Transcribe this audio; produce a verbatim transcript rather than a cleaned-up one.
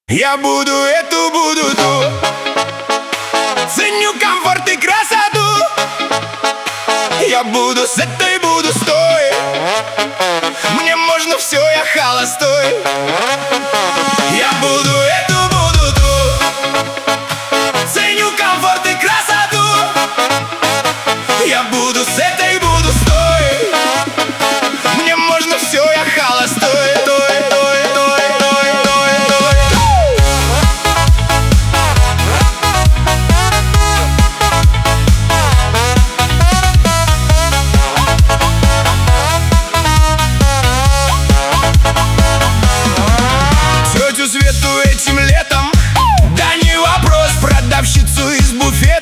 Я буду эту, буду ту. Ценю комфорт и красоту. Я буду с этой, буду с той. Мне можно все, я холостой. Я буду эту, буду ту. Ценю комфорт и красоту. Я буду с этой, буду с той. Мне можно все, я холостой. Свету этим летом, да не вопрос, продавщицу из буфета